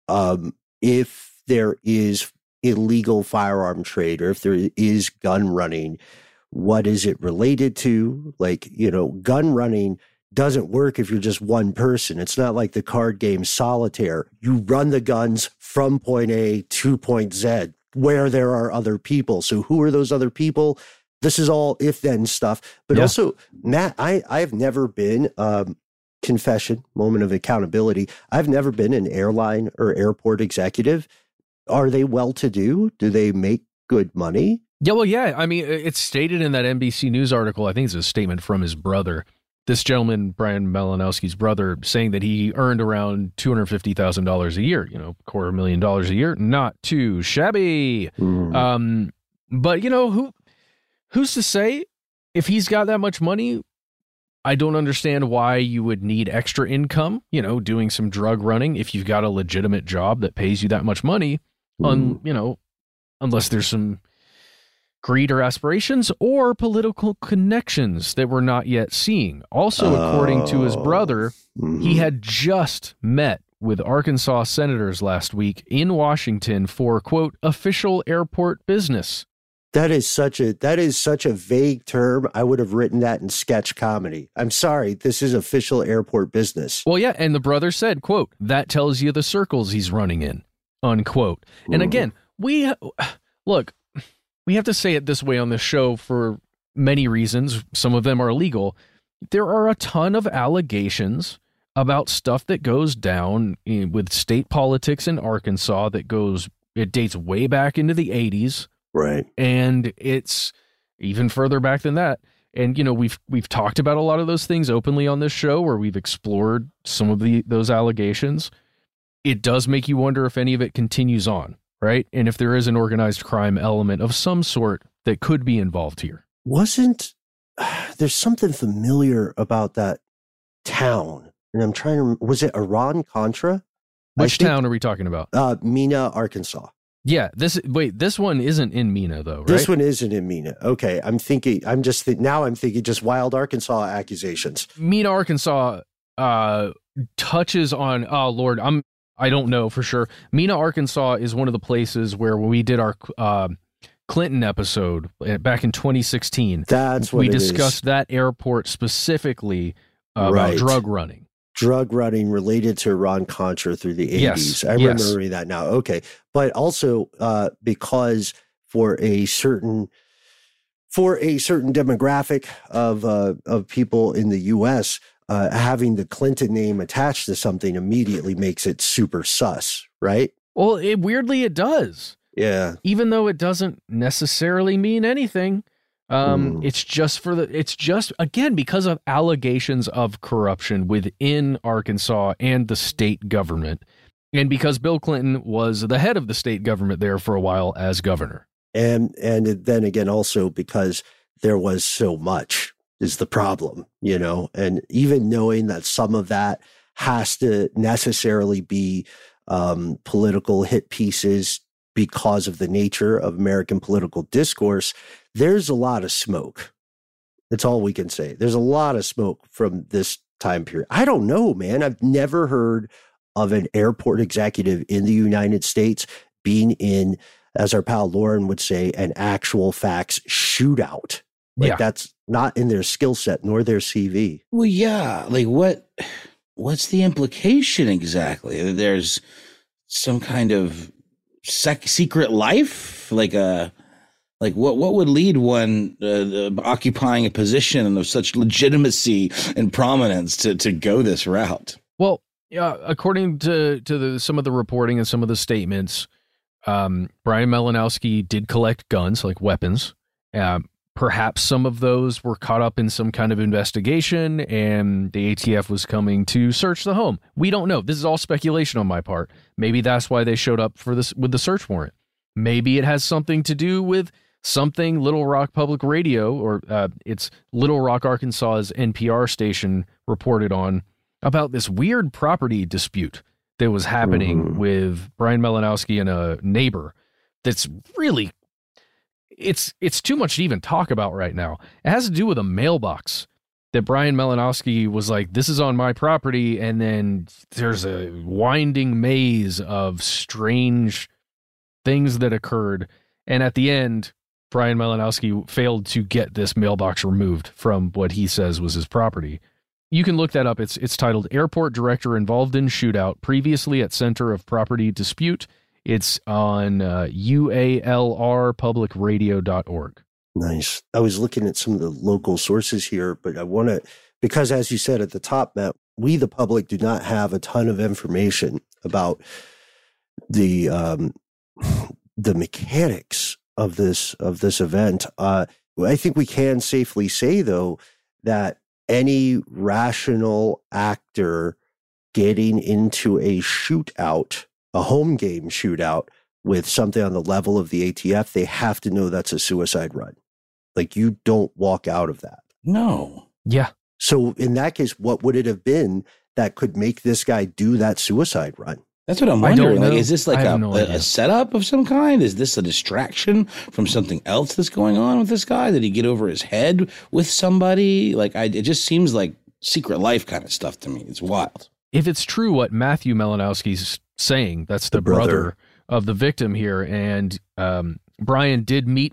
if there is illegal firearm trade or if there is gun running, what is it related to? Like, gun running doesn't work if you're just one person. It's not like the card game Solitaire. You run the guns from point A to point Z where there are other people. So who are those other people? This is all if-then stuff. But also, Matt, I've never been, confession, moment of accountability, I've never been an airline or airport executive. Are they well-to-do? Do they make good money? Yeah. I mean, it's stated in that NBC News article, I think it's a statement from his brother, this gentleman, Brian Malinowski's brother, saying that he earned around $250,000 a year, $250,000 a year. Not too shabby. But, who's to say if he's got that much money? I don't understand why you would need extra income, doing some drug running if you've got a legitimate job that pays you that much money, unless there's some greed or aspirations or political connections that we're not yet seeing. Also, according to his brother, he had just met with Arkansas senators last week in Washington for, quote, official airport business. That is such a vague term. I would have written that in sketch comedy. I'm sorry. This is official airport business. Well, yeah. And the brother said, quote, that tells you the circles he's running in, unquote. And again, we have to say it this way on this show for many reasons. Some of them are legal. There are a ton of allegations about stuff that goes down with state politics in Arkansas it dates way back into the 80s. Right. And it's even further back than that. And, we've talked about a lot of those things openly on this show where we've explored some of those allegations. It does make you wonder if any of it continues on, right? And if there is an organized crime element of some sort that could be involved here. There's something familiar about that town. And I'm trying to, was it Iran-Contra? Which town are we talking about? Mena, Arkansas. Yeah, this one isn't in Mena, though, right? This one isn't in Mena. Okay, I'm thinking just wild Arkansas accusations. Mena, Arkansas touches on, oh, Lord, I don't know for sure. Mena, Arkansas is one of the places where when we did our Clinton episode back in 2016, that's what we discussed that airport specifically about drug running related to Iran-Contra through the 80s. Yes, I'm remembering that now. Okay. But also because for a certain demographic of people in the U.S., having the Clinton name attached to something immediately makes it super sus, right? Well, weirdly it does. Yeah. Even though it doesn't necessarily mean anything. It's just again, because of allegations of corruption within Arkansas and the state government. And because Bill Clinton was the head of the state government there for a while as governor. And then again, also because there was so much is the problem, and even knowing that some of that has to necessarily be political hit pieces because of the nature of American political discourse, there's a lot of smoke. That's all we can say. There's a lot of smoke from this time period. I don't know, man. I've never heard of an airport executive in the United States being in, as our pal Lauren would say, an actual facts shootout. That's not in their skill set nor their CV. Well, yeah. Like what's the implication exactly? There's some kind of secret life, like what would lead one occupying a position of such legitimacy and prominence to go this route? Well, according to some of the reporting and some of the statements, Brian Malinowski did collect guns, like weapons. Perhaps some of those were caught up in some kind of investigation and the ATF was coming to search the home. We don't know. This is all speculation on my part. Maybe that's why they showed up for this with the search warrant. Maybe it has something to do with something Little Rock Public Radio, or it's Little Rock, Arkansas's NPR station, reported on about this weird property dispute that was happening with Brian Malinowski and a neighbor. That's really, it's too much to even talk about right now. It has to do with a mailbox that Brian Malinowski was like, this is on my property. And then there's a winding maze of strange things that occurred. And at the end, Brian Malinowski failed to get this mailbox removed from what he says was his property. You can look that up. It's titled Airport Director Involved in Shootout, Previously at Center of Property Dispute. It's on ualrpublicradio.org. Nice. I was looking at some of the local sources here, but I want to, because as you said at the top, Matt, we, the public, do not have a ton of information about the mechanics of this event. I think we can safely say, though, that any rational actor getting into a shootout, a home game shootout with something on the level of the ATF, they have to know that's a suicide run. Like, you don't walk out of that. No. Yeah. So in that case, what would it have been that could make this guy do that suicide run? That's what I'm wondering. Like, is this like a setup of some kind? Is this a distraction from something else that's going on with this guy? Did he get over his head with somebody? Like, it just seems like Secret Life kind of stuff to me. It's wild. If it's true what Matthew Malinowski's saying, that's the brother of the victim here, and Brian did meet with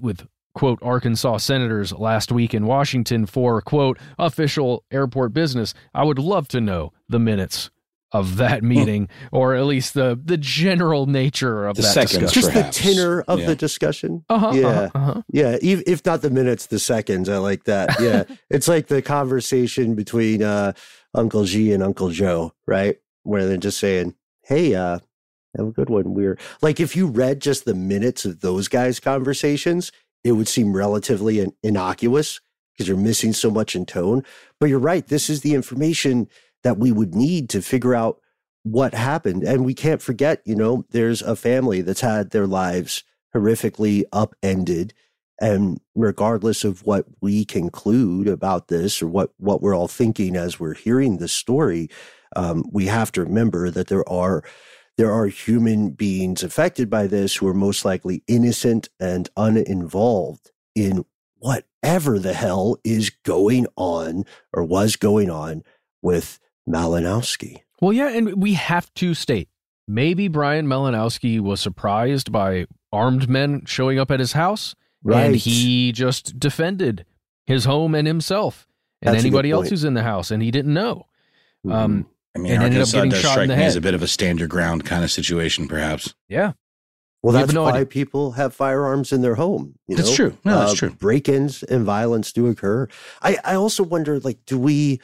quote, Arkansas senators last week in Washington for, quote, official airport business. I would love to know the minutes of that meeting, or at least the general nature of that discussion. Just perhaps. the tenor of the discussion. Yeah, if not the minutes, the seconds. I like that. Yeah, it's like the conversation between Uncle G and Uncle Joe, right? Where they're just saying, hey, have a good one. We're like, if you read just the minutes of those guys' conversations, it would seem relatively innocuous because you're missing so much in tone. But you're right. This is the information that we would need to figure out what happened. And we can't forget, there's a family that's had their lives horrifically upended. And regardless of what we conclude about this or what we're all thinking as we're hearing this story, we have to remember that there are human beings affected by this who are most likely innocent and uninvolved in whatever the hell is going on or was going on with Malinowski. Well, yeah, and we have to state, maybe Brian Malinowski was surprised by armed men showing up at his house, right, and he just defended his home and himself and anybody else who's in the house, and he didn't know. I mean, Arkansas does strike me as a bit of a stand your ground kind of situation, perhaps. Yeah. Well, that's why people have firearms in their home. That's true. No, that's true. Break-ins and violence do occur. I also wonder, do we...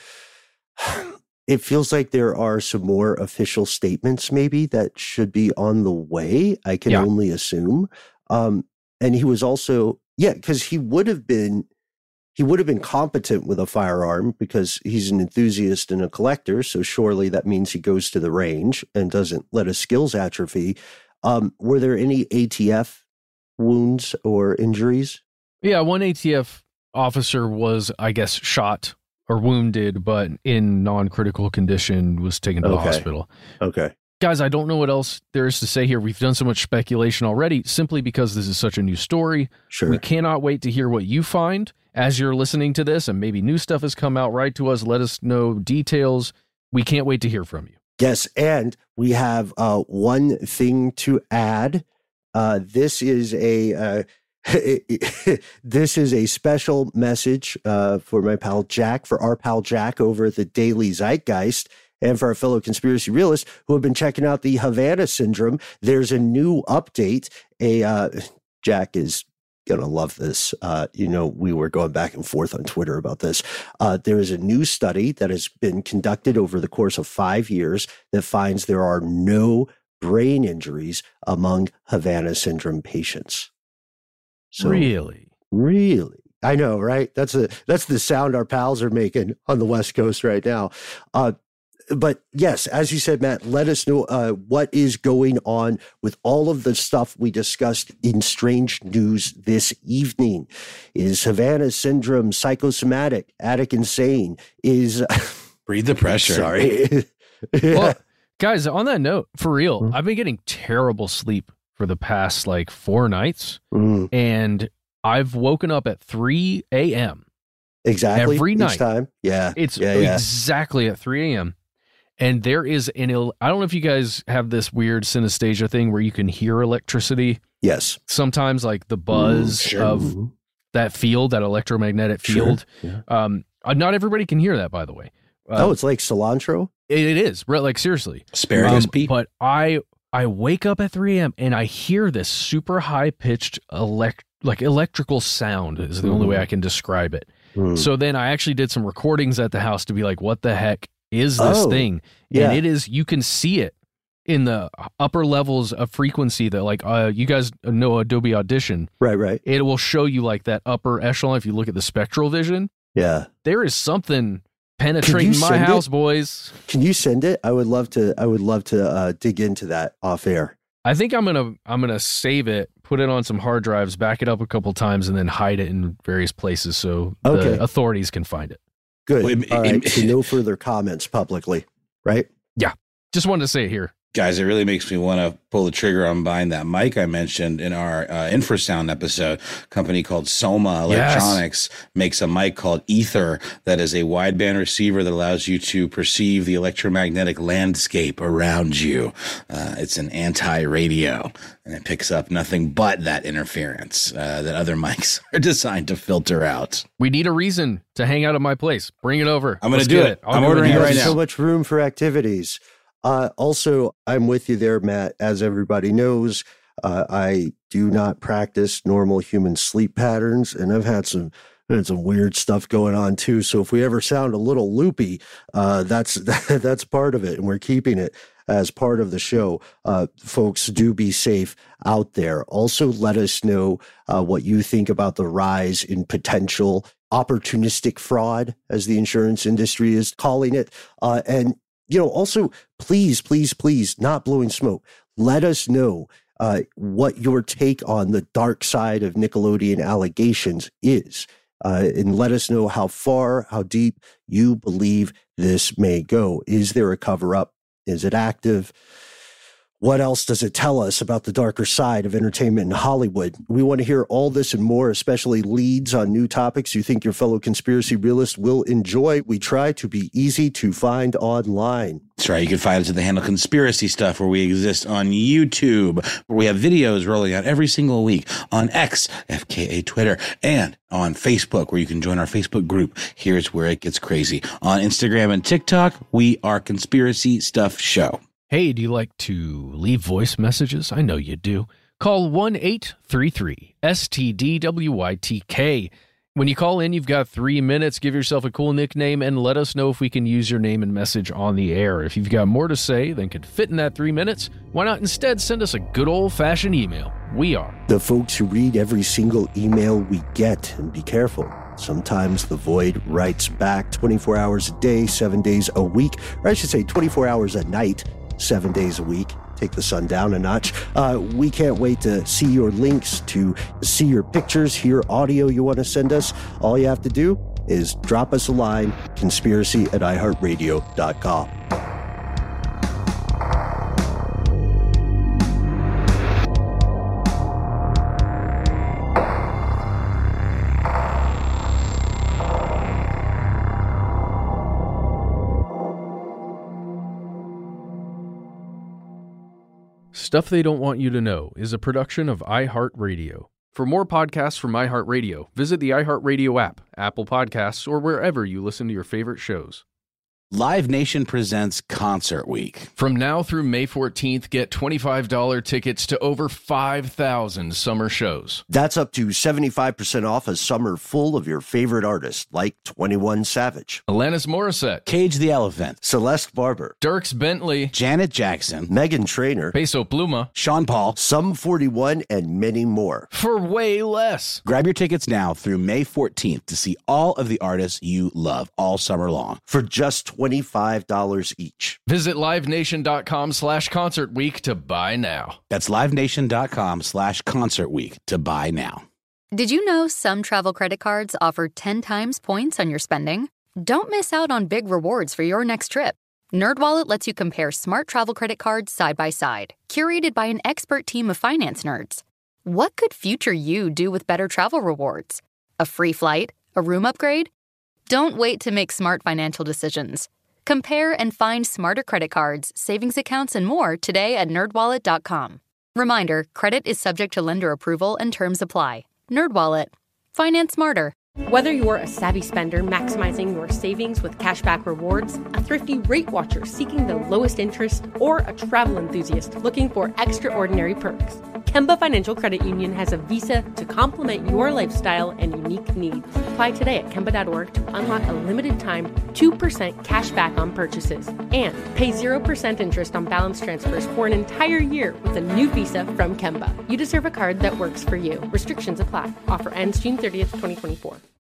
It feels like there are some more official statements maybe that should be on the way. I can only assume. And he was also, because he would have been competent with a firearm because he's an enthusiast and a collector. So surely that means he goes to the range and doesn't let his skills atrophy. Were there any ATF wounds or injuries? Yeah, one ATF officer was, I guess, shot or wounded, but in non-critical condition, was taken to the hospital. Okay. Guys, I don't know what else there is to say here. We've done so much speculation already, simply because this is such a new story. Sure. We cannot wait to hear what you find as you're listening to this, and maybe new stuff has come out. Write to us. Let us know details. We can't wait to hear from you. Yes, and we have one thing to add. This is a... This is a special message for my pal Jack, for our pal Jack over at the Daily Zeitgeist, and for our fellow conspiracy realists who have been checking out the Havana Syndrome. There's a new update. Jack is going to love this. We were going back and forth on Twitter about this. There is a new study that has been conducted over the course of 5 years that finds there are no brain injuries among Havana Syndrome patients. So, really? I know, right? That's the sound our pals are making on the West Coast right now. But yes, as you said, Matt, let us know what is going on with all of the stuff we discussed in Strange News this evening. Is Havana Syndrome psychosomatic, attic insane? Is breathe the pressure. Sorry. Well, guys, on that note, for real, I've been getting terrible sleep for the past 4 nights, and I've woken up at 3 a.m. Exactly. Every night. Each time. Yeah. It's exactly at 3 a.m. And there is I don't know if you guys have this weird synesthesia thing where you can hear electricity. Yes. Sometimes the buzz of that field, that electromagnetic field. Sure. Yeah. Not everybody can hear that, by the way. It's like cilantro? It is. Seriously. Asparagus pea. But I wake up at 3 a.m. and I hear this super high-pitched electrical sound is the only way I can describe it. So then I actually did some recordings at the house to be like, what the heck is this thing? And it is, you can see it in the upper levels of frequency that you guys know Adobe Audition. Right. It will show you that upper echelon if you look at the spectral vision. Yeah. There is something penetrating my house, boys. Can you send it? I would love to dig into that off air. I think I'm gonna save it, put it on some hard drives, back it up a couple times, and then hide it in various places so the authorities can find it. Good. All right. So no further comments publicly, right? Yeah. Just wanted to say it here Guys, it really makes me want to pull the trigger on buying that mic I mentioned in our infrasound episode. A company called Soma Electronics makes a mic called Ether that is a wideband receiver that allows you to perceive the electromagnetic landscape around you. It's an anti-radio, and it picks up nothing but that interference that other mics are designed to filter out. We need a reason to hang out at my place. Bring it over. I'm going to do it. I'm ordering it right now. So much room for activities. Also, I'm with you there, Matt. As everybody knows, I do not practice normal human sleep patterns, and I've had some weird stuff going on too. So if we ever sound a little loopy, that's part of it, and we're keeping it as part of the show. Folks, do be safe out there. Also, let us know what you think about the rise in potential opportunistic fraud, as the insurance industry is calling it, and also, please, not blowing smoke. Let us know what your take on the dark side of Nickelodeon allegations is. And let us know how far, how deep you believe this may go. Is there a cover-up? Is it active? What else does it tell us about the darker side of entertainment in Hollywood? We want to hear all this and more, especially leads on new topics you think your fellow conspiracy realists will enjoy. We try to be easy to find online. That's right. You can find us at the handle Conspiracy Stuff, where we exist on YouTube, where we have videos rolling out every single week, on X, FKA Twitter, and on Facebook, where you can join our Facebook group. Here's where it gets crazy. On Instagram and TikTok, we are Conspiracy Stuff Show. Hey, do you like to leave voice messages? I know you do. Call 1-833-STDWYTK. When you call in, you've got 3 minutes. Give yourself a cool nickname and let us know if we can use your name and message on the air. If you've got more to say than could fit in that 3 minutes, why not instead send us a good old-fashioned email? We are the folks who read every single email we get. And be careful. Sometimes the void writes back 24 hours a day, 7 days a week, or I should say 24 hours a night, 7 days a week. Take the sun down a notch. We can't wait to see your links, to see your pictures, hear audio you want to send us. All you have to do is drop us a line, conspiracy@iheartradio.com. Stuff They Don't Want You to Know is a production of iHeartRadio. For more podcasts from iHeartRadio, visit the iHeartRadio app, Apple Podcasts, or wherever you listen to your favorite shows. Live Nation presents Concert Week. From now through May 14th, get $25 tickets to over 5,000 summer shows. That's up to 75% off a summer full of your favorite artists, like 21 Savage, Alanis Morissette, Cage the Elephant, Celeste Barber, Dierks Bentley, Janet Jackson, Meghan Trainor, Peso Pluma, Sean Paul, Sum 41, and many more. For way less. Grab your tickets now through May 14th to see all of the artists you love all summer long. For just $25 each. Visit livenation.com/Concert Week to buy now. That's livenation.com/Concert Week to buy now. Did you know some travel credit cards offer 10 times points on your spending? Don't miss out on big rewards for your next trip. NerdWallet lets you compare smart travel credit cards side by side, curated by an expert team of finance nerds. What could future you do with better travel rewards? A free flight? A room upgrade? Don't wait to make smart financial decisions. Compare and find smarter credit cards, savings accounts, and more today at NerdWallet.com. Reminder, credit is subject to lender approval and terms apply. NerdWallet. Finance smarter. Whether you're a savvy spender maximizing your savings with cashback rewards, a thrifty rate watcher seeking the lowest interest, or a travel enthusiast looking for extraordinary perks, Kemba Financial Credit Union has a visa to complement your lifestyle and unique needs. Apply today at Kemba.org to unlock a limited time 2% cash back on purchases and pay 0% interest on balance transfers for an entire year with a new visa from Kemba. You deserve a card that works for you. Restrictions apply. Offer ends June 30th, 2024.